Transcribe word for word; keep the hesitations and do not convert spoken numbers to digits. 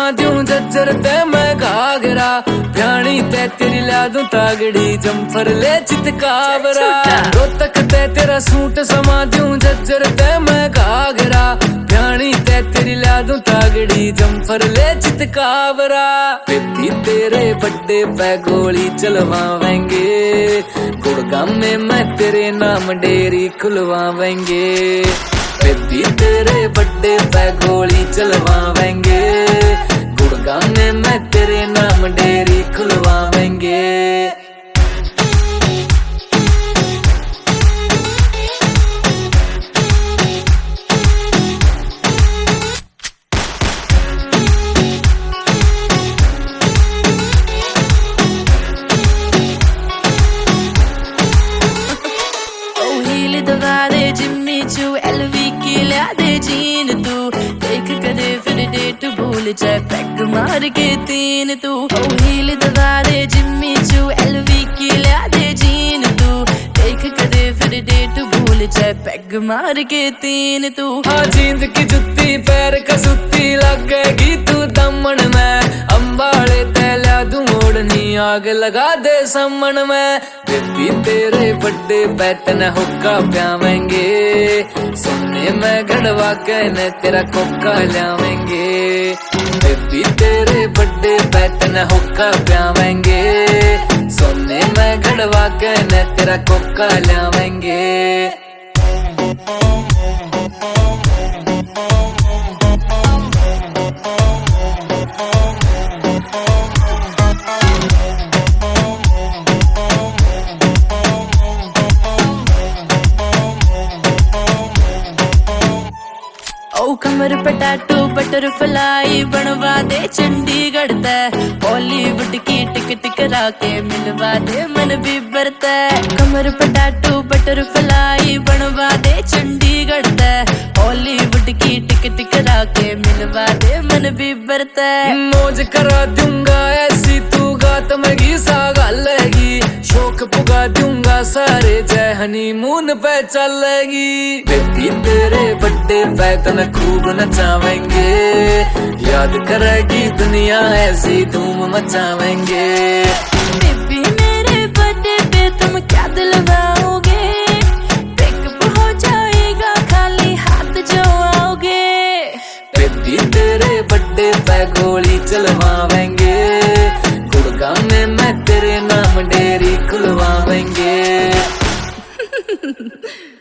दूं जज्जर ते मैं घाघरा, भ्याणी ते तेरी ला दूं तागड़ी, जम्फर ले चितकावरा। रोहतक ते तेरा सूट समा दूं जज्जर ते मैं घाघरा, भ्याणी ते तेरी ला दूं तागड़ी, जम्फर ले चितकावरा। बेबी तेरे बड्डे पे गोली चलवावेंगे, गुड़गांव में मैं तेरे नाम डेरी खुलवावेंगे। बेबी तेरे बड्डे पे गोली चलवावेंगे, गुड़गांव में मैं तेरे नाम डेरी खुलवावेंगे। दवा दे जिम्मी चू एलवी की ला दे जीन तू, देख कदे फिर डेट भूल जाए पैग मार के तीन तू। ओ हील दवा दे जिम्मी चू एलवी की ला दे जीन तू, देख कदे फिर डेट भूल जाए पैग मार के तीन तू। हाँ जींद की जुत्ती पैर कसुत्ती लगेगी तू दमन में, अंबाले तैला दूं ओढ़नी आग लगा दे समन में। बेबी तेरे बड्डे पे तने हुक्का प्यावेंगे, सोने में गड़वा के न तेरा कोका लावेंगे। बेबी तेरे बड्डे पे तने हुक्का प्यावेंगे, सोने में गड़वा के न तेरा कोका लावेंगे। ओ कमर पे टैटू बटरफ्लाई बनवा दे चंडीगढ़ तय, बॉलीवुड की टिकट करा के मिलवा दे मन बिबर तय। कमर पे टैटू बटरफ्लाई बनवा दे चंडीगढ़ तय, बॉलीवुड की टिकट करा के मिलवा दे मन बिबर तय। मौज करा दूंगा ऐसी तू गात में घीसा गालेगी, शौक पुगा दूंगा सारे जय हनीमून पे चलेगी। बेबी तेरे बड्डे पे तने खूब नचावेंगे, याद करेगी दुनिया ऐसी धूम मचावेंगे। बेबी मेरे बर्थडे पे तुम क्या दिलवाओगे, पिकअप हो जाएगा खाली हाथ जो आओगे। बेबी तेरे बड्डे पे गोली चलवावेंगे, गुड़गांव में मैं तेरे नाम डेरी खुलवावेंगे।